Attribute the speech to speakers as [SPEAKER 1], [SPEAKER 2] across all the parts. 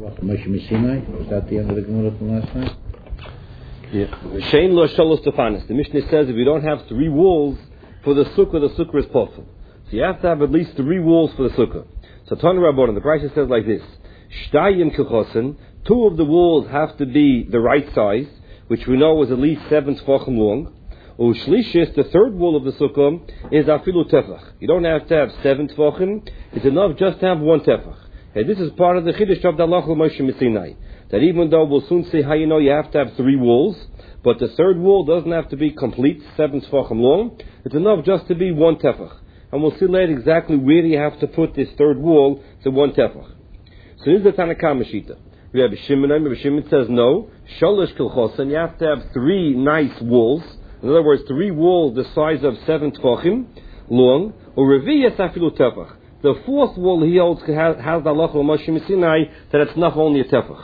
[SPEAKER 1] Moshe Sinai, was that the end of the Gemara from last night?
[SPEAKER 2] Yeah. Shein lo shalos tefanis. The Mishnah says if you don't have 3 walls for the sukkah is possible. So you have to have at least 3 walls for the sukkah. So Tana Rabbanan, the Brisa says like this: Shtayim kechosen. 2 of the walls have to be the right size, which we know is at least 7 tefachim long. Ushlishis, the 3rd wall of the sukkah, is afilu tefach. You don't have to have 7 tefachim. It's enough just to have 1 tefach. And this is part of the Chiddush of the Halacha Moshe Sinai. That even though we'll soon see how you have to have 3 walls, but the 3rd wall doesn't have to be complete, 7 tefachim long. It's enough just to be 1 tefach. And we'll see later exactly where you have to put this 3rd wall to 1 tefach. So this is the Tanna Kamma Shita. Rabbi Shimon says no. Shalosh kilchosen, you have to have 3 nice walls. In other words, 3 walls the size of 7 tefachim long. Or reviyas afilu tefach. The 4th wall he holds has the halacha of Moshe Sinai that it's not only a tefach.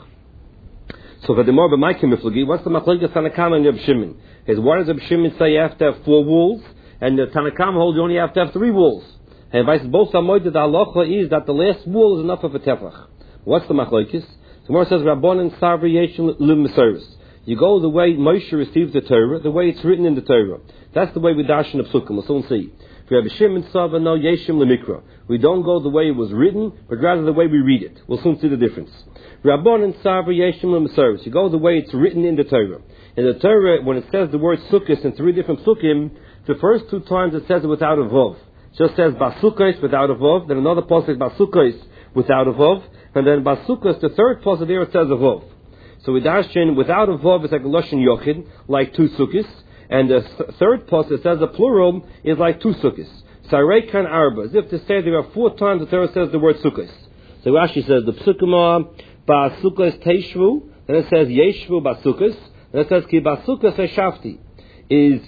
[SPEAKER 2] So for the more b'maykim miflagi, what's the machlokes Tanna Kamma and Rabbi Shimon? Is why does Rabbi Shimon say you have to have 4 walls, and the Tanna Kamma holds you only have to have 3 walls? And vice both samoid the halacha is that the last wall is enough of a tefach. What's the machlokes? The Gemara says Rabbanan Sarva Yeshim L'Meseris. You go the way Moshe received the Torah, the way it's written in the Torah. That's the way we dash in the Psukim. We'll soon see. Rabbi Shimon Sarva no Yeshim L'Mikra. We don't go the way it was written, but rather the way we read it. We'll soon see the difference. Rabbanan Sarva Yeshim L'Meseris. You go the way it's written in the Torah. In the Torah, when it says the word Sukkos in 3 different Psukim, the first 2 times it says it without a Vav. It just says Basukos without a Vav. Then another pasuk is Basukos without a Vav. And then Basukos, the 3rd pasuk there, it says a Vav. So we dash in without a Vav, it's like a Lashon Yochid, like 2 Sukkos. And the 3rd pasuk, it says the plural, is like 2 Sukkos. Sarei kan arba, as if to say there are 4 times the Torah says the word Sukkos. So Rashi says the Psukim are Basukos Teishvu, then it says Yeshvu Basukos, then it says Ki Basukos Eshafti, is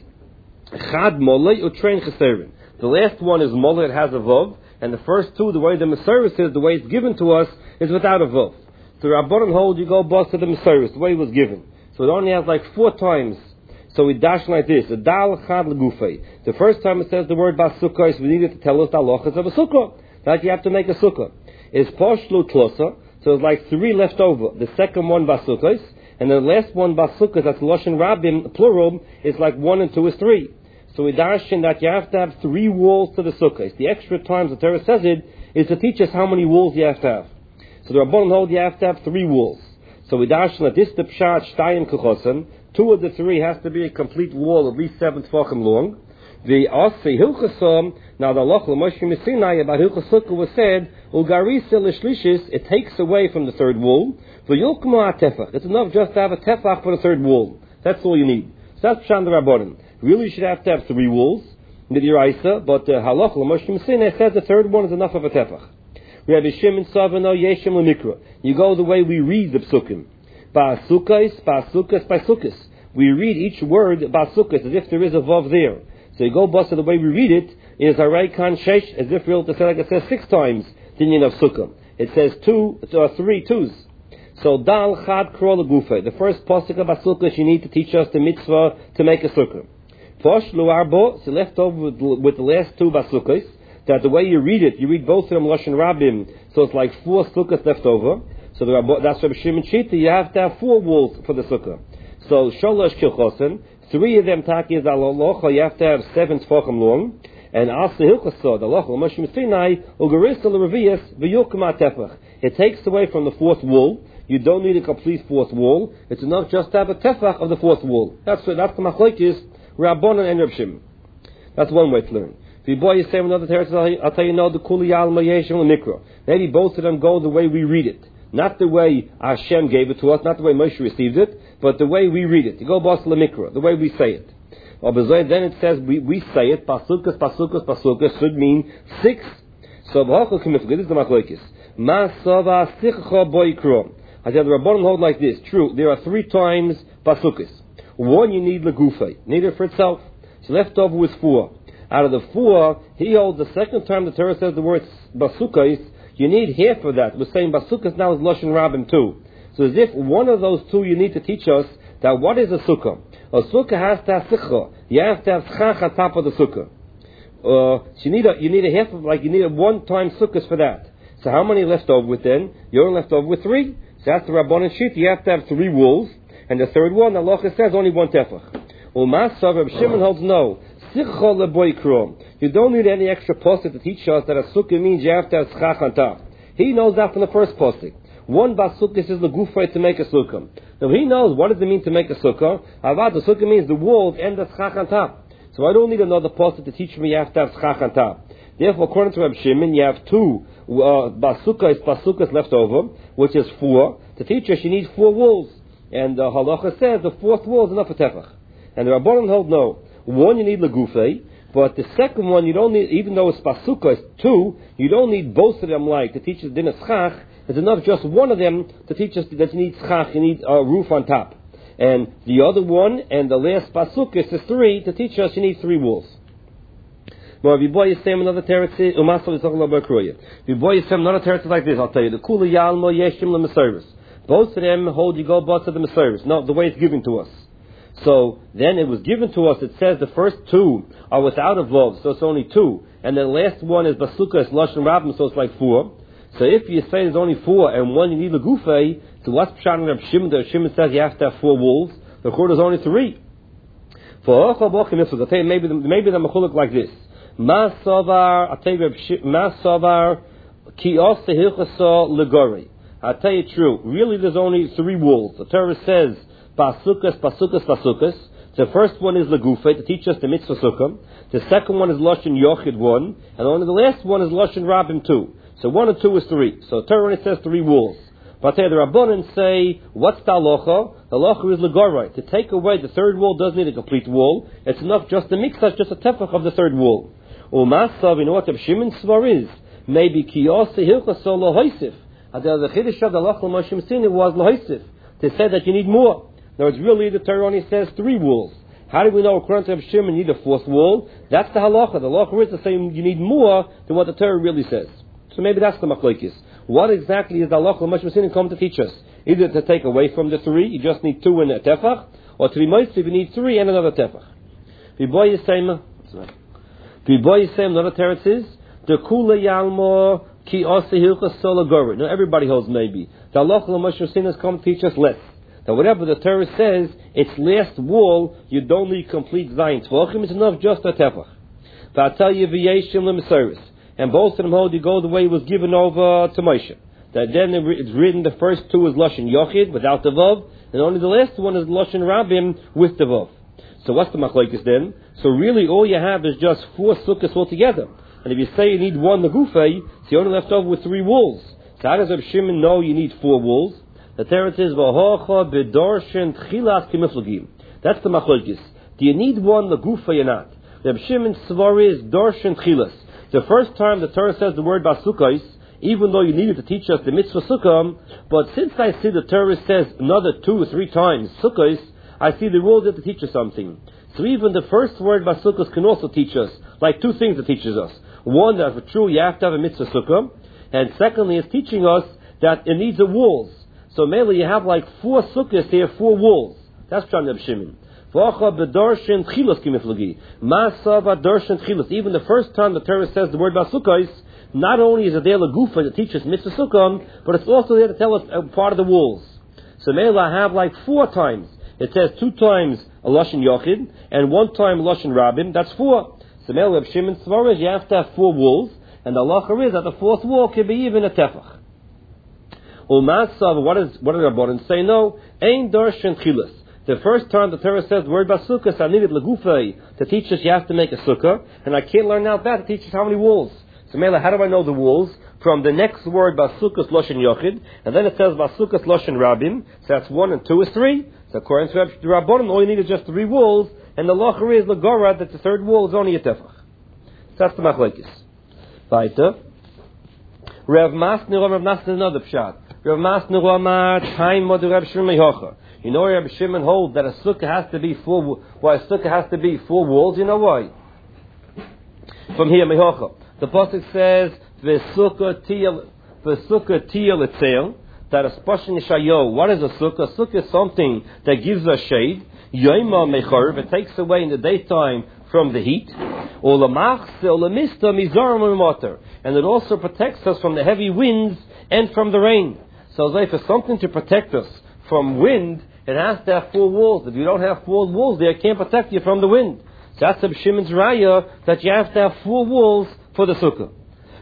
[SPEAKER 2] Chad Molei Utrein Cheserin. The last one is Molei, it has a Vav, and the first 2, the way the Meseris is, the way it's given to us, is without a Vav. So Rabbanan hold, you go boss to the Meseris, the way it was given. So it only has like 4 times. So we dash like this: a dal chad legufei. The first time it says the word basukos, we needed to tell us the halachas of a sukkah. That you have to make a sukkah. It's poshlu tlosa, so it's like 3 left over. The second one basukos, and the last one basukos, that's loshen rabim plural, is like 1 and 2 is 3. So we dash in that you have to have 3 walls to the sukkah. The extra times the Torah says it is to teach us how many walls you have to have. So the Rabbanan hold you have to have 3 walls. So we dash in that this the pshat shtayim kechosen. 2 of the 3 has to be a complete wall, at least 7 tefachim long. The Asi Hilchasam, now the Halacha Moshe Sinai about Hilchas Sukkah was said, Ugarisa l'shlishis, it takes away from the 3rd wall. V'yulkma tefach, it's enough just to have a tefach for the 3rd wall. That's all you need. So that's Pshat Rabbanan. Really, you should have to have 3 walls, Midiraisa, but the Halacha Moshe Sinai says the 3rd one is enough of a tefach. Rabbi Shimon Savano Yeshem L'Mikra. You go the way we read the Psukim. Basukos, basukos, basukos. We read each word basukos as if there is a vav there. So you go bust the way we read it is harei kan shesh, as if we're to say like it says 6 times the meaning of sukkah. It says 3 twos. So dal chad krol gufe. The first pasuk of basukos you need to teach us the mitzvah to make a sukkah. Posh lu arbo, so left over with the last 2 basukos. That the way you read both of them lashon rabim. So it's like 4 sukkahs left over. So that's Rabbi Shimon Shita. You have to have 4 walls for the sukkah. So shalosh kilchosen, 3 of them taki is al-locha. You have to have 7 tefachim long. And also hilchasod, al-locha Moshe Sinai ugarisa l'reviyas v'yukma tefach. It takes away from the 4th wall. You don't need a complete 4th wall. It's enough just to have a tefach of the 4th wall. That's the machlokes Rabbanan and Rabbi Shimon. That's one way to learn. If you boy you say another territory, I'll tell you no the kuli alma yeshim l'mikra. Maybe both of them go the way we read it. Not the way Hashem gave it to us, not the way Moshe received it, but the way we read it. You go bas l'mikra, the way we say it. Then it says we say it, pasukas, pasukas, pasukas, should mean 6. So this is the machlokes. Masava sichcha boikro. I said the Rabbanan hold like this. True, there are 3 times pasukas. 1 you need legufay, need it for itself. So left over with 4. Out of the 4, he holds the 2nd time the Torah says the word basukos. You need half of that. We're saying Basukos now is Lashon Rabim too. So as if one of those 2 you need to teach us that what is a sukkah? A sukkah has to have sichcha. You have to have schach on top of the sukkah. So you need a half of, like you need a 1 time sukkahs for that. So how many left over with then? You're left over with 3. So that's the Rabbanan sheet. You have to have 3 walls, and the third one, the halacha says only 1 tefach. Umasav, Reb Shimon holds no. Sicha leboikro. You don't need any extra postic to teach us that a sukkah means you have to have schach on top. He knows that from the first postic. One basukah is the gufay to make a sukkah. Now he knows what does it mean to make a sukkah. Avad, the sukkah means the walls and the schach on top. So I don't need another postic to teach me you have to have schach on top. Therefore, according to Reb Shimon, you have 2 basukas left over, which is 4. To teach us, you need 4 walls. And the halacha says the 4th wall is enough for tefach. And the Rabbanan hold no. 1 you need legufei, but the second one you don't need, even though it's basuka, it's 2, you don't need both of them like to teach us din schach. It's enough just one of them to teach us that you need schach, you need a roof on top. And the other one and the last basuka is 3 to teach us you need 3 walls. Now, if you boy Yisem another territory, Umasal is talking about Bakruya. If you boy Yisem another territory like this, I'll tell you, the Kula Yalmo Yeshim LeMeservis. Both of them hold you go both of the Meservis. No, the way it's given to us. So, then it was given to us, it says the first 2 are without a Vav, so it's only 2. And the last one is Basuka, it's Lashon Rabbim, so it's like 4. So if you say there's only 4 and 1 you need the Gufay, so what's Pshat Reb Shimon? The Shimon says you have to have 4 wolves. The Chur is only 3. For Ochel Bochim I'll tell you, maybe the Mechuluk like this. Masavar, I'll tell you, Masavar, Kios Hilchasa Legori. I'll tell you true. Really, there's only 3 walls. The Torah says, Basukas. The first one is Legufay, to teach us the mitzvah sukkah. The second one is Lashon Yochid 1. And only the last one is Lashon Rabbim 2. So 1 and 2 is 3. So the Torah only says 3 walls. But the Rabbanan say, what's the halacha? The halacha is Legorai. To take away the third wall doesn't need a complete wall. It's enough just the mikzah, just a tefach of the third wall. Umasav, you know what the Shimon Svar is? Maybe Kiyos Hilchasa Lohoisif. The Chiddush of the halacha Moshe Sin was Lohoisif. To say that you need more. Now it's really the Torah only says 3 walls. How do we know according to Shimon you need a 4th wall? That's the halacha. The halacha is to say you need more than what the Torah really says. So maybe that's the machlokes. What exactly is the halacha Moshe Sin come to teach us? Either to take away from the 3, you just need 2 and a tefach, or to be moist, you need 3 and another tefach. V'boy Yisem, another teretz is the Kula Yalmo Ki Ose Hilchas Solagori. Now everybody holds maybe. The halacha Moshe Sin has come to teach us less. That whatever the Torah says, its last wall, you don't need complete Zayin Tvachim, it's enough just a tefach. But I tell you, V'yeshim LeMeservis. And both of them hold you go the way it was given over to Moshe. That then it's written the first 2 is Lashon Yochid without the Vav, and only the last one is Lashon Rabbim with the Vav. So what's the machlokes then? So really all you have is just 4 sukkahs altogether. And if you say you need 1 legufay, so you're only left over with 3 walls. So how does Reb Shimon know you need 4 walls? The Torah says, V'hocha b'dorshen tchilas kimiflagim. That's the machlokes. Do you need 1 legufay or not? Reb Shimon's svar is dorshen tchilas. The first time the Torah says the word basukais, even though you needed to teach us the mitzvah sukkah, but since I see the Torah says another 2 or 3 times sukkahs, I see the rule that to teach us something. So even the first word basukas can also teach us, like 2 things it teaches us. One, that for true you have to have a mitzvah sukkah, and secondly it's teaching us that it needs a walls. So mainly you have like 4 sukkahs here, 4 walls. That's Pshat Reb Shimon. Even the first time the Torah says the word basukais, not only is it there lagufa to teach us mitzvah sukkah, but it's also there to tell us a part of the walls. So maybe I have like 4 times. It says 2 times a Lashon Yochid and 1 time Lashon Rabbim. That's 4. So maybe Reb Shimon Svar is you have to have 4 walls, and the halacha is that the 4th wall can be even a tefach. Umasav, what did Rabbanan say? No, ein darshan chilas. The first time the Torah says the word basukas, I needed legufay to teach us you have to make a sukkah, and I can't learn out that to teach us how many walls. So Mela, how do I know the walls? From the next word basukas loshen yochid, and then it says basukas loshen rabim. So that's 1 and 2 is 3. So according to the Rabbanim, all you need is just 3 walls, and the lacher is legora that the 3rd wall is only a tefach. So that's the machlekes. Weiter. Rav Masner is another pshat. Rav Masner Amar time mod Rav Shimon Mehocha. You know Rav Shimon holds that a sukkah has to be 4. Why a sukkah has to be 4 walls? You know why? From here, Mehocha. The pasuk says v'sukkah tiyel etzel. That a spashin yishayo. What is a sukkah? A sukkah is something that gives us shade. Yoima mechorv. It takes away in the daytime from the heat. And it also protects us from the heavy winds and from the rain. So as for something to protect us from wind, it has to have 4 walls. If you don't have 4 walls there, it can't protect you from the wind. So that's Reb Shimon's raya, that you have to have 4 walls for the sukkah.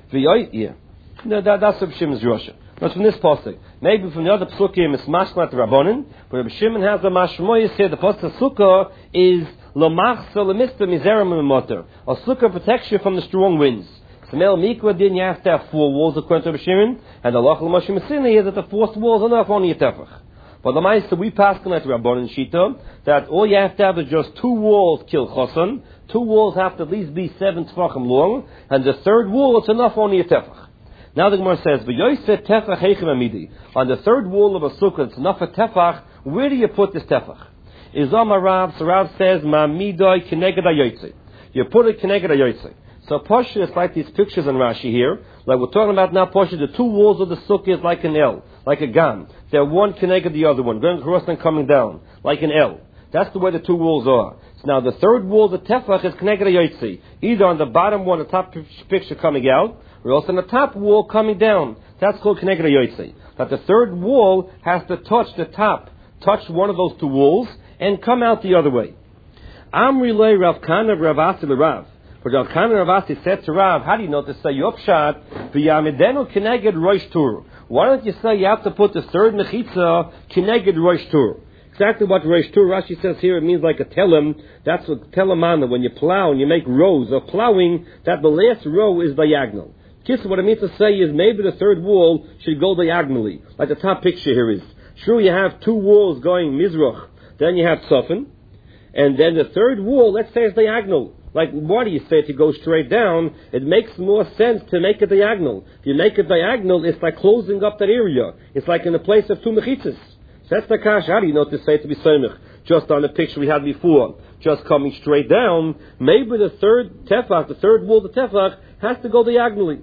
[SPEAKER 2] No, that's Reb Shimon's rosha. That's from this pasuk. Maybe from the other psukim it's mashmat rabbanon, but Reb Shimon has a mashmoyis here. The pasuk sukkah is lamachsa lemista mizerim u'moter. A sukkah protects you from the strong winds. Smell mikra din, you have to have 4 walls according to Reb Shimon, and the lach l'mashim mesina is that the 4th wall is enough only a tefach. But the ma'aser we pass on at rabbanon shita that all you have to have is just 2 walls kil chosan. 2 walls have to at least be 7 tefachim long, and the 3rd wall it's enough only a tefach. Now the Gemara says, "V'yoyse tefach heichem amidi." On the 3rd wall of a sukkah, it's enough a tefach. Where do you put this tefach? Izam Rav, so Rav says, "Ma'midoi keneged hayotzei." You put it keneged hayotzei. So Pasha is like these pictures in Rashi here, like we're talking about now. Pasha, the 2 walls of the sukkah is like an L, like a gam. They're one keneged the other one, going across and coming down, like an L. That's the way the 2 walls are. So now the 3rd wall, the tefach, is keneged hayotzei, either on the bottom one, the top picture coming out, or also on the top wall coming down. That's called Keneged HaYotzei. That the 3rd wall has to touch the top, touch one of those 2 walls, and come out the other way. Amri lei Rav Kana Rav Asi l'Rav. For Rav Kana Rav Asi said to Rav, how do you know to say Yopshat, v'yamidenu Keneged Rosh Tur? Why don't you say you have to put the 3rd mechitza Keneged Rosh Tur? Exactly what Rosh Tur, Rashi says here, it means like a telem. That's what telemana, when you plow and you make rows of plowing, that the last row is diagonal. What it means to say is maybe the 3rd wall should go diagonally, like the top picture here is. Sure, you have 2 walls going mizrach, then you have tzofan, and then the 3rd wall, let's say, is diagonal. Like, why do you say to go straight down? It makes more sense to make it diagonal. If you make it diagonal, it's like closing up that area. It's like in the place of 2 mechitzas. So that's the kash. How do you know to say to be soimich? Just on the picture we had before, just coming straight down. Maybe the 3rd tefach, the 3rd wall of the tefach, has to go diagonally.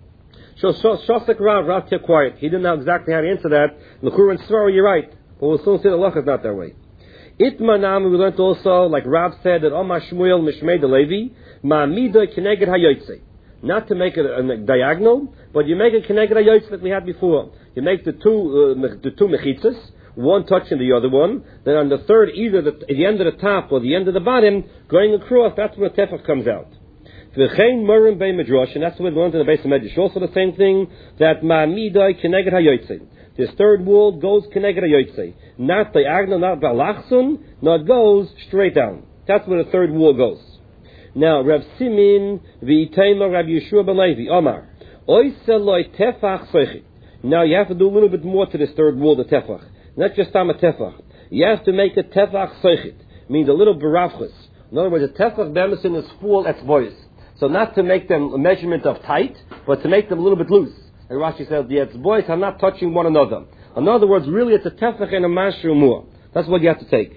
[SPEAKER 2] So Shosek Rav kept quiet. He didn't know exactly how to answer that. L'chur and Svara, you're right. But we'll soon see the halacha is not that way. Itmanam, we learned also, like Rav said, that Omar Shmuel Mishmei de Levi, Ma'amidoi Keneged HaYotzei. Not to make it a diagonal, but you make it Keneged HaYotzei like we had before. You make the 2 mechitzas, one touching the other one. Then on the 3rd, either the end of the top or the end of the bottom, going across, that's where tefach comes out. V'chein morim bei midrash, and that's what we learned in the base of Medrash. Also the same thing, that ma'amidai keneged hayotzei. This 3rd wall goes keneged hayotzei. Not diagonal, not balachsun, no, it goes straight down. That's where the 3rd wall goes. Now, Rav Simin v'itayma Rav Yeshua ben Levi, Omar, oiseloi tefach soichit. Now you have to do a little bit more to this 3rd wall, the tefach. Not just tam a tefach. You have to make a tefach soichit. Means a little baravchus. In other words, a tefach b'emisin is 4 etzbois. So not to make them a measurement of tight, but to make them a little bit loose. And Rashi says the etzbois are not touching one another. In other words, really it's a tefach and a mashru more. That's what you have to take.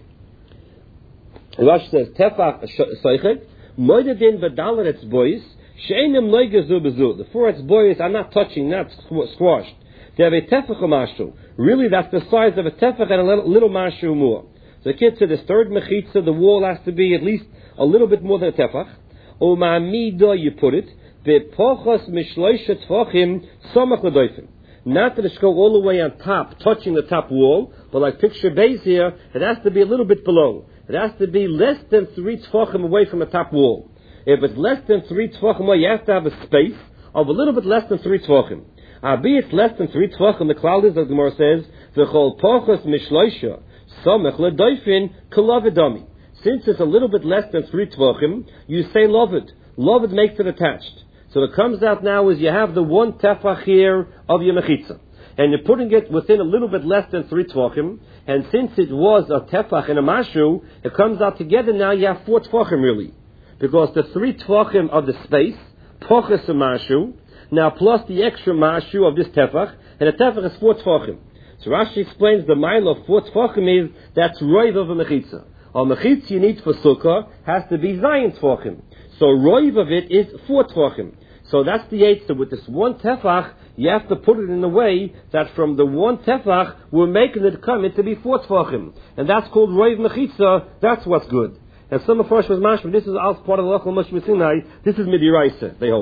[SPEAKER 2] And Rashi says, tefach soichet, moededin v'dalet etzbois, she'enim noigezu bezu. The 4 etzbois are not touching, not squashed. They have a tefach or mashru. Really that's the size of a tefach and a little mashru more. So the kid said this 3rd mechitza, the wall has to be at least a little bit more than a tefach. Umamido, you put it, ve'pochos mishloisha tfachim somach l'doifim. Not that it should go all the way on top, touching the top wall, but like picture base here, it has to be a little bit below. It has to be less than 3 tfachim away from the top wall. If it's less than 3 tfachim away, you have to have a space of a little bit less than 3 tfachim. Be it's less than 3 tfachim, the cloud is, as the Gemara says, v'chol pochos mishloisha somach l'doifin kolavidami. Since it's a little bit less than 3 tvachim, you say lovid. Lovid makes it attached. So what comes out now is you have the 1 tefach here of your mechitza. And you're putting it within a little bit less than 3 tvachim. And since it was a tefach and a mashu, it comes out together now you have 4 tvachim really. Because the 3 tvachim of the space, pochas a mashu, now plus the extra mashu of this tefach, and the tefach is 4 tvachim. So Rashi explains the mile of 4 tvachim is, that's roiv of a mechitza. A mechitza you need for sukkah has to be zayin tvachim. So roiv of it is 4 tvachim. So that's the eighth. So with this 1 tefach, you have to put it in a way that from the 1 tefach, we're making it come into be 4 tvachim. And that's called roiv mechitza. That's what's good. And some of us was mashma. This is also part of the local mashma sinai. This is midiraisa, they hold.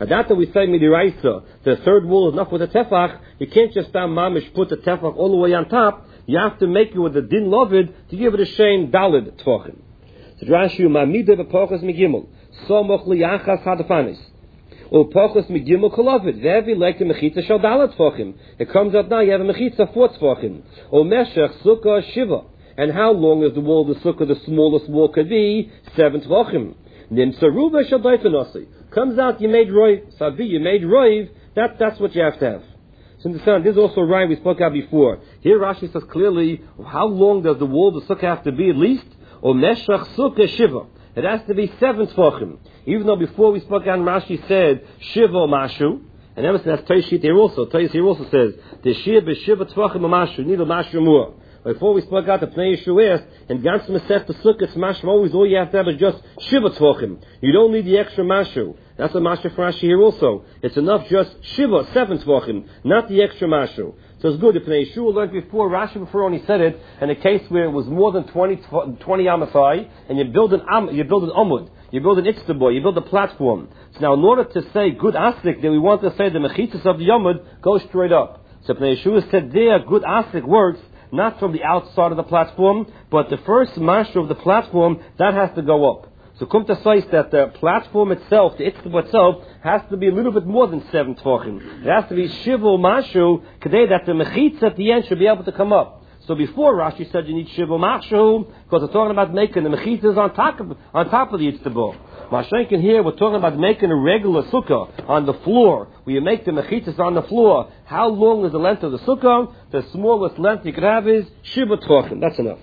[SPEAKER 2] Hadata we say midiraisa, the third wall is enough with a tefach. You can't just mamish put the tefach all the way on top. You have to make it with the din lovid to give it a shein dalid tefachim. So Rashi mamida b'pochas migimel somoch liyachas hadafanis. Or pochas migimel kolovid. Ve'evi like the mechitza shal dalid tefachim. It comes out now you have a mechitza 4 tefachim. Or meshech sukkah shiva. And how long is the wall of the sukkah? The smallest wall could be 7 tefachim. Nimtzaruva shal daifanasi. Comes out you made roiv. Savi you made roiv. That's what you have to have. So understand, this is also right we spoke about before. Here Rashi says clearly, how long does the wall of the sukkah have to be at least? Or meshach sukkah shiva. It has to be 7 tefachim. Even though before we spoke about Rashi said shiva mashu, and ever since that's Toshit here also. Toshit here also says the shiva b'shiva tefachim mashu, neither mashu more. Before we spoke out the Pnei Yeshuas and Gans Masech the Sukkah, it's mashma always all you have to have is just shiva tefachim. You don't need the extra mashu. That's a mashu for Rashi here also. It's enough just shiva 7 tefachim, not the extra mashu. So it's good. The Pnei Yeshua learned before Rashi before only said it in a case where it was more than 20 amasai, and you build an amud, you build an itztabor, you build a platform. So now, in order to say good asik, that we want to say the mechitzas of the yamud go straight up. So Pnei Yeshua said there, good asik works not from the outside of the platform, but the first mashu of the platform, that has to go up. So come to say that the platform itself, the itztabor itself, has to be a little bit more than 7 tefachim. It has to be shiva mashu, kadei that the mechitza at the end should be able to come up. So before Rashi said you need shiva mashu, because we're talking about making the mechitzas on top of the itztabor. Mashenkin here, we're talking about making a regular sukkah on the floor, where you make the mechitzas on the floor. How long is the length of the sukkah? The smallest length you could have is shiva tefachim. That's enough.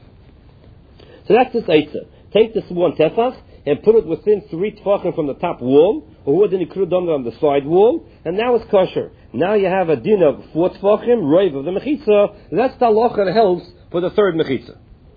[SPEAKER 2] So that's this eitzah. Take this 1 tefach and put it within 3 tefachim from the top wall, or then you could have done it on the side wall, and now it's kosher. Now you have a din of 4 tefachim, roiv of the mechitza. That's the halacha that helps for the third mechitza.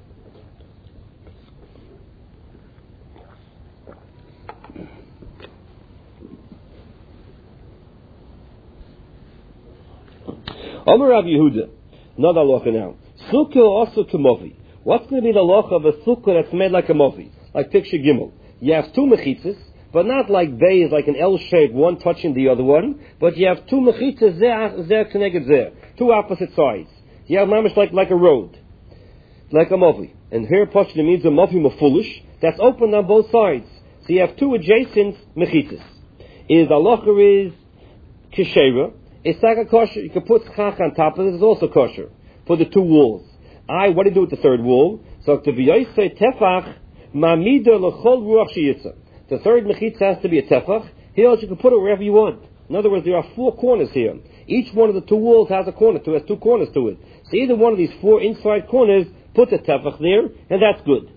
[SPEAKER 2] Omer Rav Yehuda, another halacha now. Sukkah also to movi. What's going to be the halacha of a sukkah that's made like a movi? Like picture Gimel. You have 2 mechitzas, but not like bay is like an L shape, one touching the other one, but you have 2 mechitzas there connected there. 2 opposite sides. You have mamish like a road. Like a movi. And here Pashto means a movi mafulish, that's open on both sides. So you have 2 adjacent mechitzas. The halacha is keshera. It's like a kosher. You can put chach on top of it. It's also kosher for the 2 walls. What do you do with the third wall? So to be yoisei tefach mamida lechol ruach sheyitza. The third mechitza has to be a tefach. Here you can put it wherever you want. In other words, there are 4 corners here. Each one of the 2 walls has a corner to it. Has 2 corners to it. So either one of these 4 inside corners, put the tefach there, and that's good.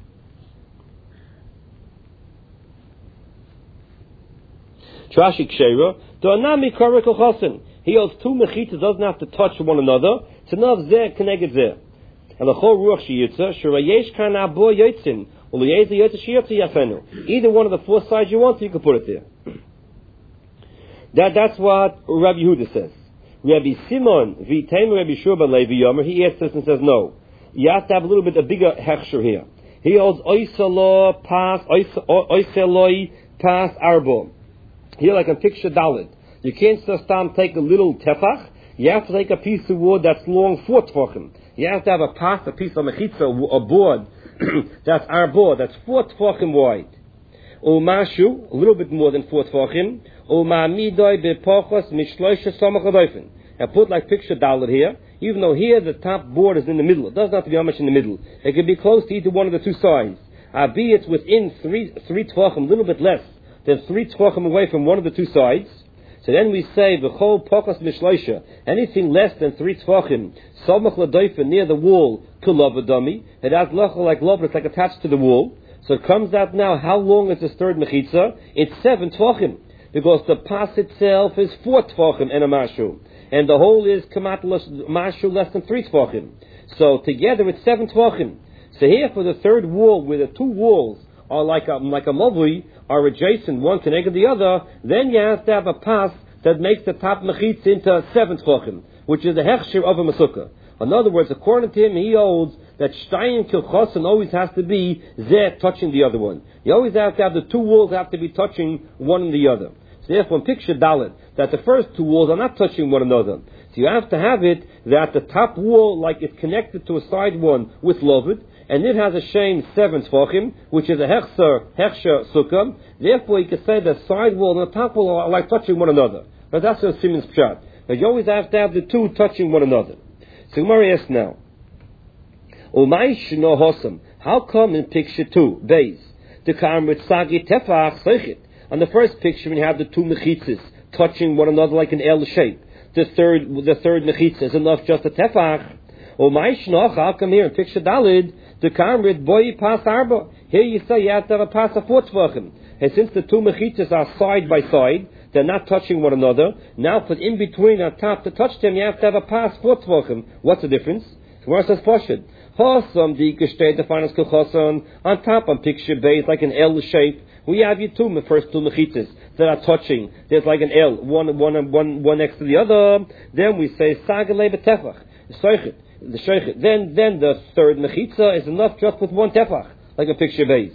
[SPEAKER 2] Trashik Sheira, Do'anami Karik Chosin. He holds 2 mechitzas, doesn't have to touch one another. It's enough zeh connected zeh. And the whole ruach shiyitza, shurayesh kan abo yotzin, uliyeza yotza shiyitza yafenu. Either one of the 4 sides you want, you can put it there. That's what Rabbi Yehuda says. Rabbi Simon v'teimu Rabbi Shua Levi Yomer, he asks this and says no. You have to have a bigger hechsher here. He holds oiseloi pas arbo. Here, like a picture Dalit. You can't just take a little tefach. You have to take a piece of wood that's long 4 tefachim. You have to have a piece of mechitza, a board that's our board, that's 4 tefachim wide. O mashu, a little bit more than 4 tefachim. O ma'amidoi bepochos mishloisha samach adoifen. And put like picture Dalit here. Even though here the top board is in the middle, it doesn't have to be how much in the middle. It can be close to either one of the 2 sides. Be it within 3 tefachim, a little bit less than 3 tefachim away from one of the 2 sides. So then we say v'chol pokas mishloisha, anything less than 3 tefachim, samach ladoifen near the wall, kulavadami. It has like love, it's like attached to the wall. So it comes out now. How long is this third mechitza? It's 7 tefachim, because the pas itself is 4 tefachim and a mashu, and the whole is kamat mashu less than 3 tefachim. So together it's 7 tefachim. So here for the third wall, where the 2 walls are like a mavui, are adjacent, one connected to the other, then you have to have a pas that makes the top mechitza into 7 tefachim, which is the hechsher of a masukah. In other words, according to him, he holds that shtayim kilchosin always has to be zeh touching the other one. You always have to have the 2 walls have to be touching one and the other. So therefore, in picture Dalet, that the first two walls are not touching one another. So you have to have it that the top wall, like it's connected to a side one with Lovid, and it has a shame 7 tefachim, which is a hechsher sukkah. Therefore, you can say the side wall and the top wall are like touching one another. But that's a Simon's pshat. But you always have to have the two touching one another. So Gemara asks now, how come in picture 2, Beis, the Karmrit Sagi Tefach Seichit? On the first picture, when you have the two mechitzas touching one another like an L shape, the third mechitza is enough just a Tefach. How come here in picture Dalid, the Karmrit Boi Pas Arba? Here you say you have to have a pass of 4 tvachim. And since the two mechitzas are side by side, they're not touching one another. Now, for in between on top to touch them, you have to have a pass 4 tvachim. What's the difference? Where says Poshid? Chosam di gesteh the finest kochosan on top on picture base like an L shape. We have you two, the first two mechitzas that are touching. There's like an L, one next to the other. Then we say sagalei betefach, soichet, the sheichet. Then the third mechitza is enough just with one tefach, like a picture base.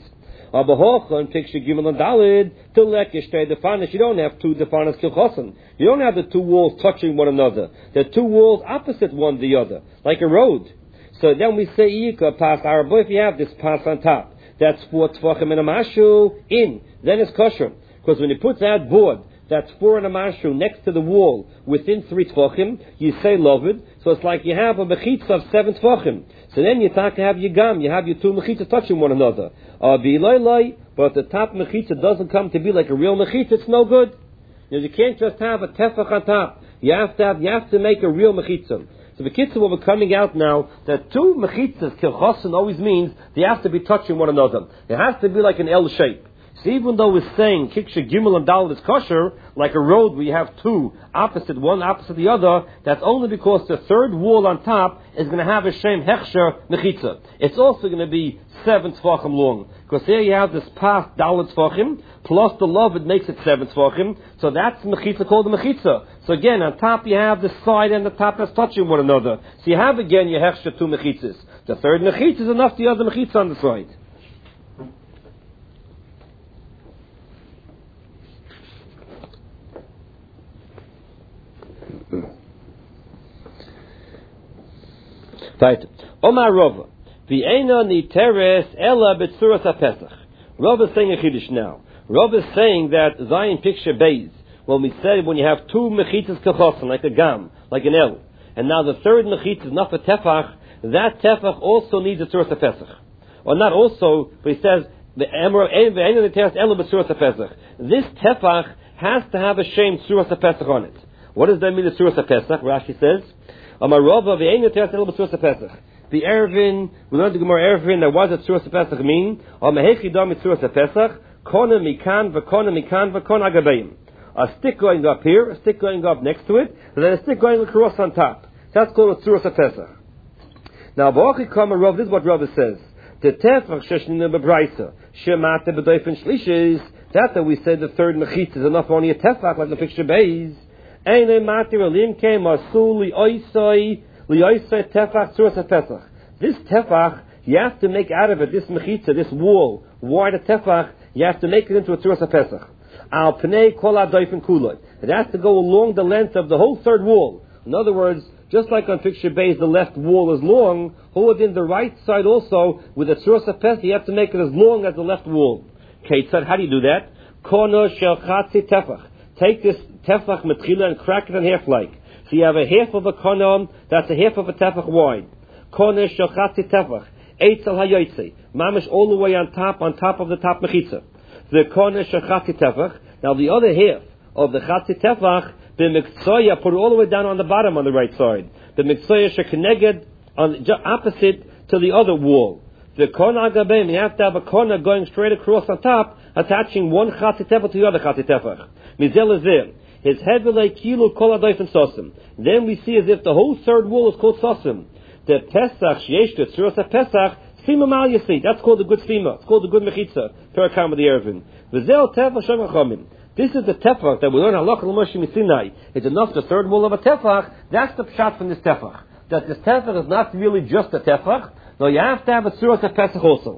[SPEAKER 2] In picture Gimel and Dalid, to lekishtei defanis, you don't have two defanis kilchosan. You don't have the two walls touching one another. The two walls opposite one the other, like a road. So then we say Yika pas arba. If you have this pas on top, that's 4 tvachim and a mashu in. Then it's kosher, because when you put that board that's 4 and a mashu next to the wall within 3 tvachim, you say lovid. So it's like you have a mechitza of 7 tvachim. So then you have your gam, you have your two mechitzas touching one another. But the top mechitza doesn't come to be like a real mechitza, it's no good. You can't just have a tefach on top. You have to make a real mechitza. So the kitzah will be coming out now that two mechitzas kilchosan always means they have to be touching one another. It has to be like an L shape. So even though we're saying kiksha gimel and dal is kosher, like a road where you have two one opposite the other, that's only because the third wall on top is going to have a shem hechsher mechitza. It's also going to be 7 tefachim long, because here you have this path dalet tefachim plus the love, it makes it 7 tefachim. So that's mechitza called the mechitza. So again, on top you have the side and the top that's touching one another. So you have again your hechsher 2 mechitzas. The third mechitza is enough to the other mechitza on the side. Right. Omar Rava, v'eina niteres ela b'tzuras haPesach. Rava is saying a chiddush now. Rava is saying that Zion picture Beis, when we said when you have two mechitzas kachosan, like a gam, like an L, and now the third mechitz is not for tefach, that tefach also needs a tzuras haPesach. Or not also, but he says v'eina niteres ela b'tzuras haPesach. This tefach has to have a shame tzuras haPesach on it. What does that mean, the tzuras haPesach? Rashi says, Amarova v'ein yoter tel b'tzuras haPesach. The Erevin, we learned the Gemara Erevin, that was a tzuras haPesach mean, Amahechi dam tzuras haPesach, kona mikan v'kona agabeim. A stick going up here, a stick going up next to it, and then a stick going across on top. That's called a tzuras haPesach. Now, Ba'achi Kama Rav, this is what Rav says. The tefach sheshnina bebraisa, shemate b'doifen shlishis, that we said the third mechitz is enough only a tefach, like the picture Beis. This tefach, you have to make out of it, this mechitza, this wall, wide a tefach, you have to make it into a tzuras haPesach. Al pnei kol hadoifen kulot. It has to go along the length of the whole third wall. In other words, just like on picture base, the left wall is long, hold in the right side also, with a tzuras haPesach, you have to make it as long as the left wall. Keitzad, how do you do that? Kono shel chatzi tefach. Take this tefach metchila and crack it in half like. So you have a half of a konom, that's a half of a tefach wide. Konesh shochatzi tefach. Eitzel hayoytze. Mamish all the way on top of the top mechitza. The konesh shochatzi tefach. Now the other half of the chatzi tefach, the mikzoya, put it all the way down on the bottom on the right side. The mikzoya shekeneged on opposite to the other wall. The kona agabem, you have to have a kona going straight across on top, attaching one chatzi tefach to the other chatzi tefach. Mizel is there. His head will like kilu kol adoifen sosim. Then we see as if the whole third wall is called sosim. The Pesach sheyesh to tzuras haPesach sima mal yasi. That's called the good sima. It's called the good mechitza. Perakam of the Erevin. V'zel tefach shem chachamim. This is the tefach that we learn halacha l'moshe misinai. It's enough the third wall of a tefach. That's the pshat from this tefach. That this tefach is not really just a tefach. No, you have to have a tzuras haPesach also.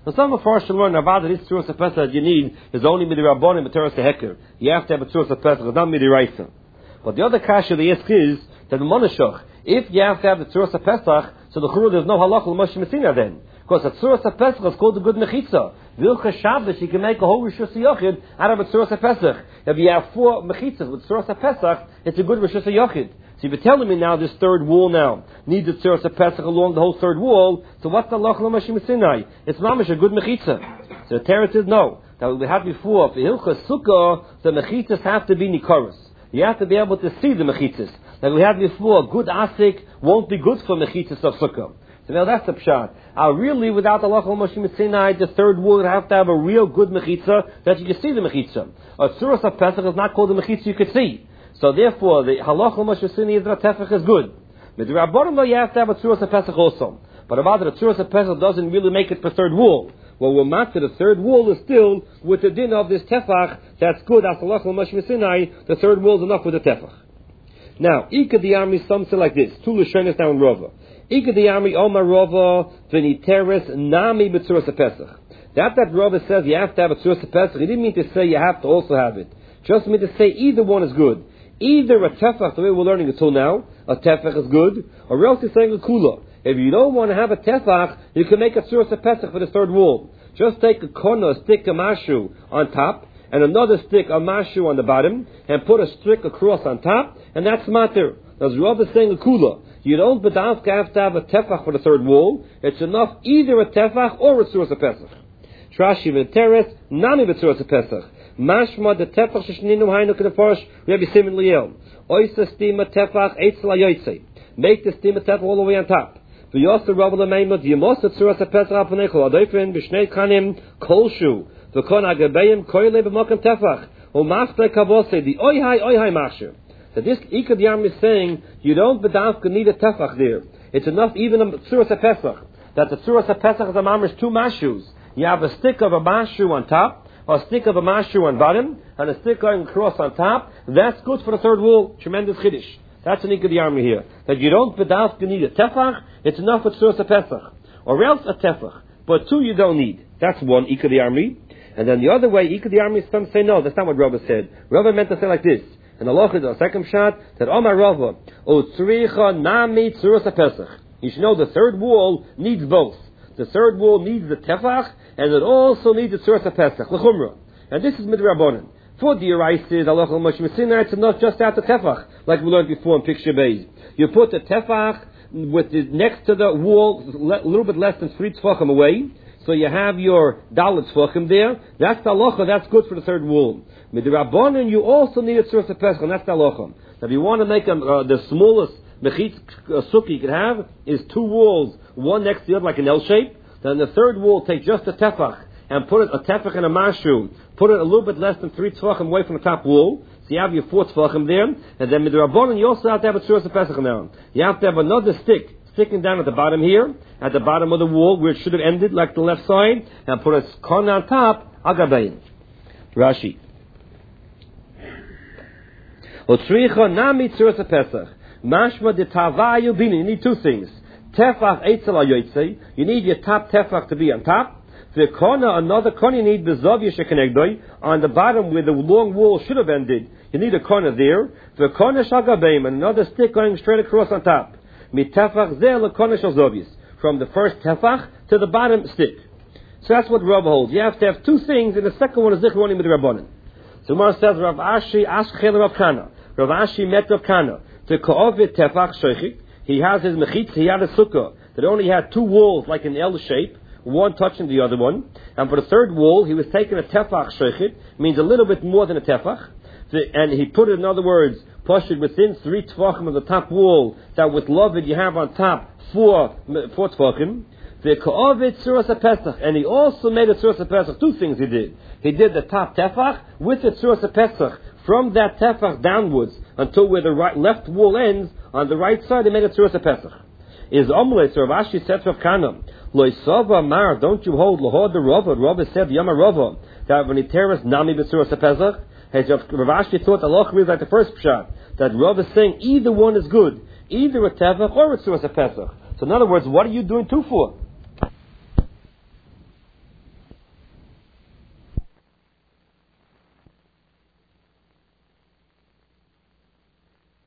[SPEAKER 2] So some of us should learn about this Tzuras HaPesach that you need is only Midirabbanim B'Teres HaHeker. You have to have a Tzuras HaPesach, it's not Midiraisa. But the other kasha they ask is that the Monashach, if you have to have the Tzuras HaPesach, so the Churah there's no halach l'Moshe Messina then. Because the Tzuras HaPesach is called the good Mechitza. Vilcha Shabbos, you can make a whole Rishus HaYochid out of a Tzuras HaPesach. If you have 4 Mechitzas with Tzuras HaPesach, it's a good Rishus HaYochid. So you're telling me now this third wall now needs a Tzuras HaPesach along the whole third wall, so what's the halach l'Moshe Messina? It's mamish a good Mechitza. So the Torah says no. That we had before, for Hilchas Sukkah, the Mechitzas have to be Nikoros. You have to be able to see the mechitzas. Like we had before, good asik won't be good for mechitzas of sukkah. So now that's the pshat. Really, without the halach l'Moshe Messina, the third wall would have to have a real good mechitza that you can see the mechitza. A Tzuras HaPesach is not called the mechitza you could see. So therefore, the halach l'Moshe Messina is that tefach is good. But the Rabbanim, you have to have a Tzuras HaPesach also. But about the Tzuras HaPesach doesn't really make it for third wall. Well, we're matter the third wall is still with the din of this tefach. That's good. As halach l'Moshe Messina, the third wall is enough with the tefach. Now, Ika the army, some say like this. Two Lashonos down Rava. Ika the army, Omar Rava, v'niteres nami b'tzuras HaPesach. That Rava says you have to have a tzuras HaPesach, he didn't mean to say you have to also have it. Just mean to say either one is good. Either a tefach, the way we're learning until now, a tefach is good, or else he's saying a kula. If you don't want to have a tefach, you can make a tzuras HaPesach for the third wall. Just take a corner, stick a mashu on top, and another stick a mashu on the bottom, and put a stick across on top, and that's matter. As Rav is saying a kula. You don't have to have a tefach for the third wall. It's enough either a tefach or a tzuras HaPesach. Trashi v'teres nami b'tzuras HaPesach. Mashma the tefach sheshninu haynu k'nefarish Rabbi Simon Liel. Oysa stima tefach eitzel ayoytzei. Make the stima tefach all the way on top. V'yoster Rav l'meimot yemos tzuras HaPesach aponechol adoifrin b'shnei kanim kolshu v'kon agabeim koyle b'mokem tefach u'mafte kavose the oyhai machsher. So this Ikad Yam is saying you don't need a tefach there. It's enough even a Tzuras HaPesach. That the Tzuras HaPesach is a mamish 2 mashus. You have a stick of a mashu on top, or a stick of a mashu on bottom, and a stick going across on top. That's good for the third wall. Tremendous chiddush. That's an Ikad Yam here. That you don't need a tefach. It's enough for Tzuras HaPesach. Or else a tefach. But 2 you don't need. That's one Ikad Yam. And then the other way, Ikad Yam, some say no. That's not what Rava said. Rava meant to say like this. And Allah is the second shot that Omar Rava, O Tzricha Nami Tzuras HaPesach. You should know the third wall needs both. The third wall needs the tefach, and it also needs the Tzuras HaPesach, l'chumra. And this is midrabanan. For the Yeraisis, Allah l'Moshe Messina, it's not just out the tefach, like we learned before in picture base. You put the tefach with the next to the wall, a little bit less than 3 tefachim away. So you have your dalet tefachim there. That's the halacha. That's good for the third wall. Midrabanan, you also need a Tzuras HaPesach, and that's the halacha. Now, if you want to make the smallest mechitz sukkah you can have is 2 walls, one next to the other, like an L shape. Then the third wall, take just a tefach and put a tefach and a mashu. Put it a little bit less than 3 tefachim away from the top wall. So you have your 4 tefachim there. And then midrabanan, you also have to have a Tzuras HaPesach now. You have to have another stick sticking down at the bottom here, at the bottom of the wall where it should have ended, like the left side, and put a corner on top, agabayin. Rashi. Otzricha nami Tzuras HaPesach. Mashma de tavayu bini. You need 2 things. Tefach eitzel ayotzei. You need your top tefach to be on top. The corner, another corner you need bezavia shekenegdoi. On the bottom where the long wall should have ended, you need a corner there. The corner shagabeim, and another stick going straight across on top. From the first tefach to the bottom stick. So that's what Rav holds. You have to have 2 things, and the second one is Zichronim with Rabbanan. So Mar says Rav Ashi Ashkel Rav Kana. Rav Ashi met Rav Kana. To Ka'ovid tefach sheichik. He has his mechitz, he had a sukkah that only had 2 walls like an L shape, one touching the other one. And for the third wall, he was taking a tefach sheichik, means a little bit more than a tefach. And he put it, in other words, pushed it within 3 tefachim of the top wall, that with Lavid you have on top 4 tefachim. The Ka'ovid Tzuras HaPesach, and he also made a Tzuras HaPesach. 2 things he did. He did the top tefach with the Tzuras HaPesach. From that tefach downwards until where the left wall ends, on the right side, he made a Tzuras HaPesach. Is Omle, so Rav Ashi said to Rav Kana, Loisava Mar, don't you hold Lahod the Rava? Rava said, Yama Rava, that when he tears Nami b'Tzuras HaPesach, as Rav Ashi thought Allah is like the first pshat, that Rav is saying either one is good, either a tefach or a Tzuras HaPesach. So in other words, what are you doing 2 for?